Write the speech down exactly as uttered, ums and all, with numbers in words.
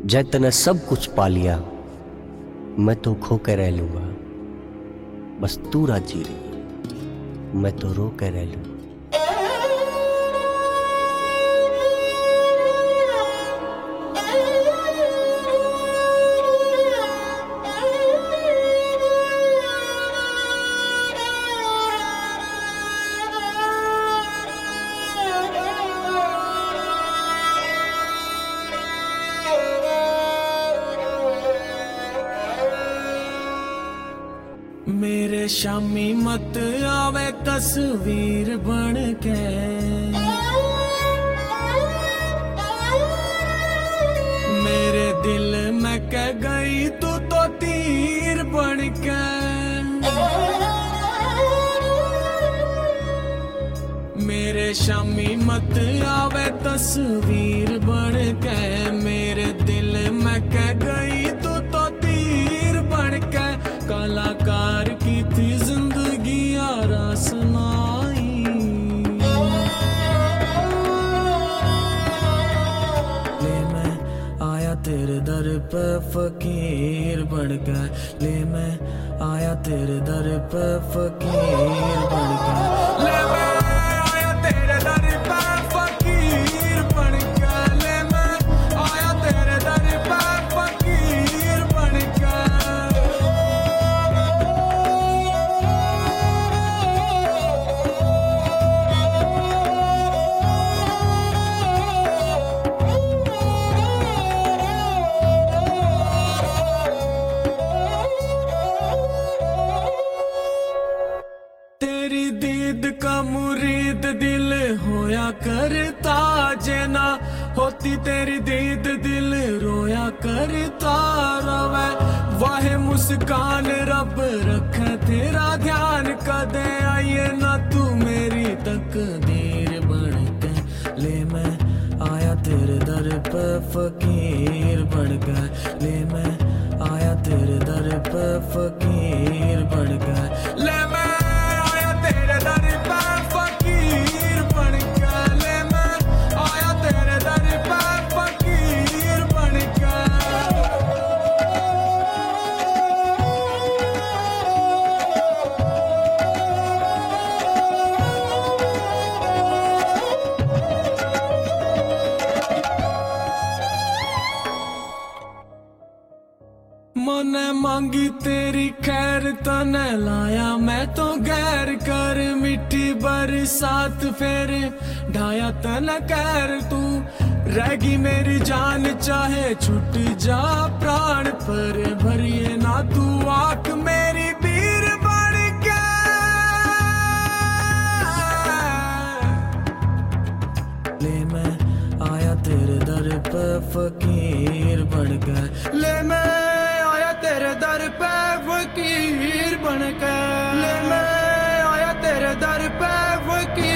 जै तने सब कुछ पा लिया, मैं तो खो के रह लूंगा। बस तू राजी रही, मैं तो रो के रह लूंगा। मेरे शामी मत आवे तस्वीर बन के, मेरे दिल में कह गई तू तो तीर बन के। मेरे शामी मत आवे तस्वीर बन के, मेरे दिल में कह गई तू तो तीर बन के। कलाकार की थी जिंदगी यारा सुनाई, ले मैं आया तेरे दर पे फकीर बन के, ले मैं आया तेरे दर पे फकीर बन के, ले मैं आया तेरे दर पे फकीर बन के, ले मैं आया तेरे दर पे फकीर बन के। तेरी दीद का मुरीद दिल होया करता, जेना होती तेरी दीद दिल रोया करता। रवे वाहे मुस्कान रब रखे तेरा ध्यान, कदे आइए ना तू मेरी तकदीर बन के। ले मैं आया तेरे दर पे फकीर बन के, ले मैं आया तेरे दर पे फकीर बन के, ले मैं तेरे दर पे फकीर बन के, ले मैं आया तेरे दर पे फकीर बन के। मने मांगी तेरी खैर तने लाया मैं तो गैर कर, मिट्टी बरसात फिर ढाया तने कैर। तू रहेगी मेरी जान चाहे छुट जा प्राण, पर भरिए ना तू आंख मेरी पीर बन के। ले मैं आया तेरे दर पे फकीर बन के, ले मैं तेरे दर पे फकीर बन के, ले मैं आया तेरे दर पे फकीर।